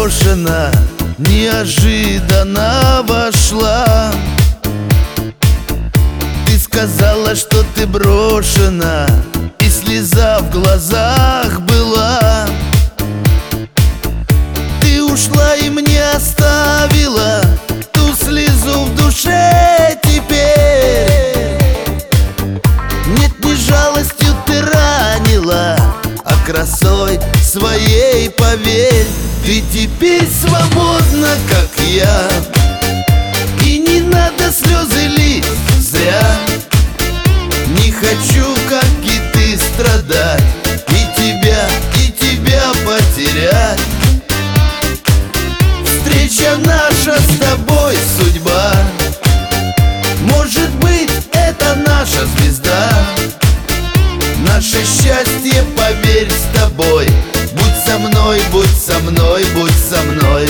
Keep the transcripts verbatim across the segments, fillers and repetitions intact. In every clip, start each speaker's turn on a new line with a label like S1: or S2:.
S1: непрошено, неожиданно вошла. Ты сказала, что ты брошена, и слеза в глазах была. Ты ушла и мне оставила ту слезу в душе теперь. Нет, не жалостью ты ранила, а красой своей, поверь. Ты теперь свободна, как я, и не надо слезы лить зря. Не хочу, как и ты, страдать, и тебя, и тебя потерять. Встреча наша с тобой судьба, может быть, это наша звезда. Наше счастье, поверь, с тобой. Будь со мной, будь со мной, будь со мной.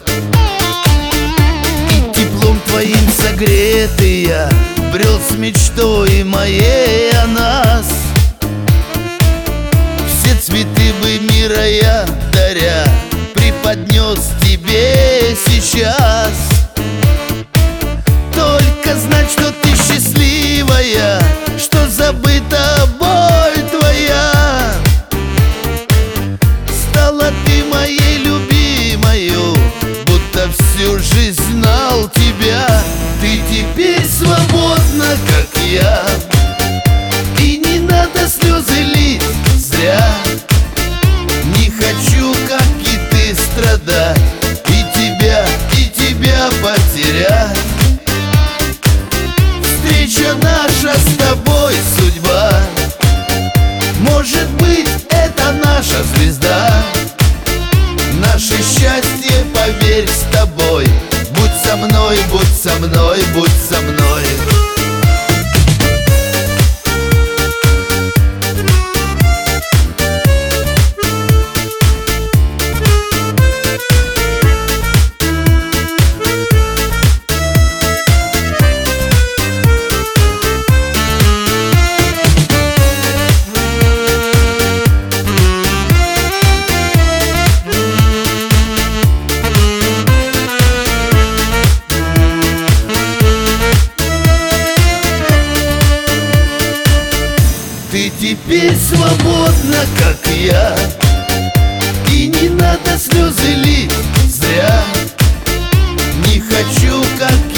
S1: И теплом твоим согретый я брел с мечтой моей о нас. Все цветы бы мира я, даря, преподнес тебе сейчас. Только знать, что ты счастливая, что забыта боль твоя. Стала ты моей любимою, будто всю жизнь знал тебя. Ты теперь свободна, как я, и не надо слезы лить зря. Не хочу, как и ты, страдать, и тебя, и тебя потерять. Встреча наша с тобой судьба, может быть, это наша звезда. Наше счастье, поверь, с тобой. Будь со мной, будь со мной, будь со мной. Ты теперь свободна, как я, и не надо слезы лить зря. Не хочу, как